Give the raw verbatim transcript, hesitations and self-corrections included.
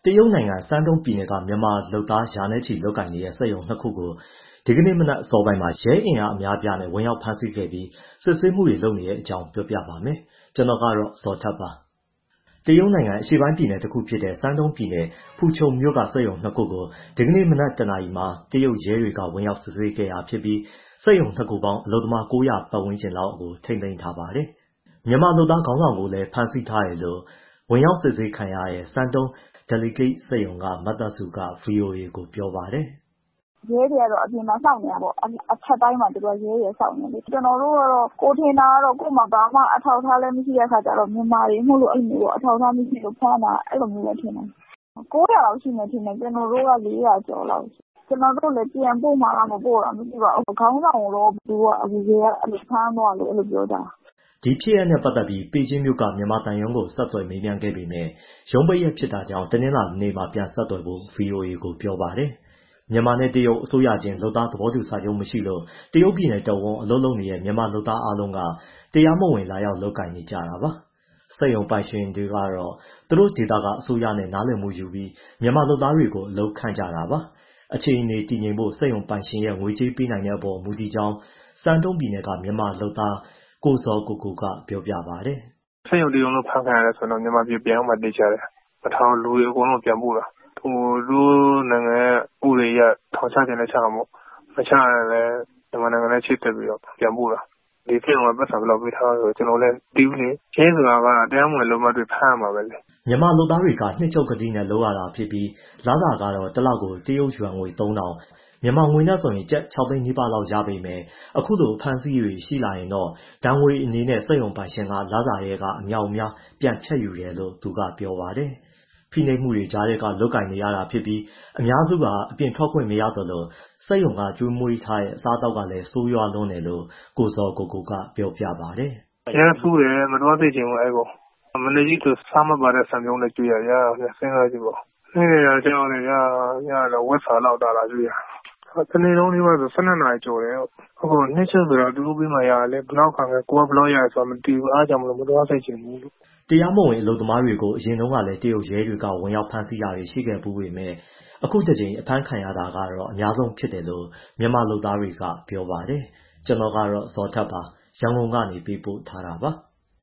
တရုတ်နိုင်ငံစမ်းတုံးပြည်နယ်ကမြန်မာလုပ်သားရာနဲ့ချီလုပ်ကိုင်နေတဲ့စက်ရုံနှစ်ခုကိုဒီကနေ့မနက်အစောပိုင်းမှာရဲအင်အားအများအပြားနဲ့ဝင်ရောက်ဖမ်းဆီးခဲ့ပြီးစစ်ဆေးမှုတွေလုပ်နေတဲ့အကြောင်းပြောပြပါမယ်။ကျွန်တော်ကတော့ဇော်ထက်ပါ။တရုတ်နိုင်ငံအရှေ့ပိုင်းပြည်နယ်တစ်ခုဖြစ်တဲ့စမ်းတုံးပြည်နယ်ဖူချုံမြို့ကစက်ရုံနှစ်ခုကိုဒီကနေ့မနက်တနာရီမှာတရုတ်ရဲတွေကဝင်ရောက်စစ်ဆေးခဲ့တာဖြစ်ပြီးစက်ရုံနှစ်ခုပေါင်းအလုပ်သမား၉၀၀ပတ်ဝန်းကျင်လောက်ကိုထိန်းသိမ်းထားပါတယ်။မြန်မာလုပ်သားခေါင်းဆောင်ကိုလည်းဖမ်းဆီးထားတယ်လို့ဝင်ရောက်စစ်ဆေးခံရတဲ့စမ်းတုံးDelicate စက်ရုံကမသက်စုက ဗွီအိုအေကိုပြောပါတယ်။“ရဲတွေကတော့အပြင်မှာစောင့်နေတာပေါ့။အထပ်တိုင်းမှာသူတို့ကရဲတွေစောင့်နေတယ်လေ။ကျနော်တို့ကတော့ကိုယ်ထင်တာကတော့ကိုယ့်မှာဘာမှအထောက်အထားလည်းမရှိတဲ့အခါကျတော့မြန်မာတွေမို့လို့အဲလိုမျိုးပေါ့အထောက်အထားမရှိလို့ဖမ်းတာအဲလိုမျိုးပဲထင်တယ်။၉၀၀လောက်ရှိမယ်ထင်တယ်။ကျနော်တို့က၄၀၀ကျော်လောက်။ကျနော်တို့လည်းပြန်ပို့မှာလားမပို့တာမသိပါဘူး။ခေါင်းဆောင်ကိုတော့သူတို့ကရဲကဖမ်းသွားတယ်လို့ပြောကြတာ။ ” ဒီဖြစ်ရပ်နဲ့ပတ်သက်ပြီးပေကျင်းမြို့ကမြန်မာသံရုံးကိုဆက်သွယ်မေးမြန်းခဲ့ပေမဲ့ရုံးပိတ်ရက်ဖြစ်တာကြောင့်တနင်္လာနေ့မှပြန်ဆက်သွယ်ဖို့ ဗွီအိုအေကိုပြောပါတယ်။မြန်မာနဲ့တရုတ်အစိုးရချင်းလုပ်သားသဘောတူစာချုပ်မရှိလို့တရုတ်ပြည်နယ်တဝန်းအလုပ်လုပ်နေတဲ့မြန်မာလုပ်သားအားလုံးကတရားမဝင်လာရောက်လုပ်ကိုင်နေကြတာပါ။စက်ရုံပိုင်ရှင်တွေကတော့သူတို့ဒေသကအစိုးရနဲ့နားလည်မှုယူပြီးမြန်မာလုပ်သားတွေကိုအလုပ်ခန့်ကြတာပါ။အခြေအနေတည်ငြိမ်ဖို့စက်ရုံပိုင်ရှင်ရဲ့ငွေကြေးပေးနိုင်တဲ့အပေါ်မူတည်ကြောင်းစမ်းတုံးပြည်နယ်ကမြန်မာလုပ်သားကိုဇော်ကိုကိုကပြောပြပါတယ်။“စက်ရုံတရုံလုံးဖမ်းခံရတယ်ဆိုတော့မြန်မာပြည်ပြန်ရောက်မှသိကြတယ်။ပထမလူတွေအကုန်လုံးပြန်ပို့တာ။ဟိုသူတို့နိုင်ငံရဲ့ဥပဒေအရထောင်ချခြင်းနဲ့ချမှာပေါ့။မချရင်လည်းမြန်မာနိုင်ငံနဲ့ချိတ်ဆက်ပြီးတော့ပြန်ပို့တာ။ဒီစက်ရုံကပတ်စံဘယ်လောက်ပေးထားလဲဆိုတော့ကျွန်တော်လည်းမသိဘူးလေ။ရဲဆိုတာကတရားမဝင်လုပ်မှတွေဖမ်းရမှာပဲလေ။ ” မြန်မာလုပ်သားတွေကနှစ်ချုပ်ကတိနဲ့လုပ်ရတာဖြစ်ပြီးလစာကတော့တစ်လကိုတရုတ်ယွမ်ငွေသုံးထောင်မြန်မာငွေနဲ့ဆိုရင်ကျပ်ခြောက်သိန်းနီးပါးလောက်ရပေမဲ့အခုလိုအဖမ်းအဆီးတွေရှိလာရင်တော့ဒဏ်ငွေအနေနဲ့စက်ရုံပိုင်ရှင်ကလစာထဲကအမြောက်အများပြန်ဖြတ်ယူတယ်လို့သူကပြောပါတယ်။ဖိနှိပ်မှုတွေကြားထဲကလုပ်ကိုင်နေရတာဖြစ်ပြီးအများစုကအပြင်ထွက်ခွင့်မရသလိုစက်ရုံကကျွေးမွေးထားတဲ့အစားအသောက်ကလည်းဆိုးရွားလွန်းတယ်လို့ကိုဇော်ကိုကိုကပြောပြပါတယ်။“အရမ်းဆိုးတယ်မသွားစေချင်ဘူးအဲကို။မနေ့ကဆိုစားမပါတဲ့ဆန်ပြုံးနဲ့ကျွေးရတယ်။စဉ်းစားကြည့်ပေါ့။နေ့လည်ကြောင်လေရရတော့ဝက်စာလောက်တာလာကျွေးရ။တနေ့လုံးလေးပါဆို၁၂နာရီကျော်တယ်။အခုနှစ်ချက်ဆိုတော့သူတို့ပေးမှရတယ်လေ။ဘယ်လောက်ခံလဲကိုကဘယ်လောက်ရလဲဆိုတာမသိဘူး။အားကြောင့်မလို့မသွားစေချင်ဘူးလို့။ ” တရားမဝင်အလုပ်သမားတွေကိုအရင်တုန်းကလည်းတရုတ်ရဲတွေကဝင်ရောက်ဖမ်းဆီးတာတွေရှိခဲ့ဖူးပေမဲ့အခုတစ်ကြိမ်အဖမ်းခံရတာကတော့အများဆုံးဖြစ်တယ်လို့မြန်မာလုပ်သားတွေကပြောပါတယ်။ကျွန်တော်ကတော့ဇော်ထက်ပါရန်ကုန်ကနေပေးပို့ထားတာပါ။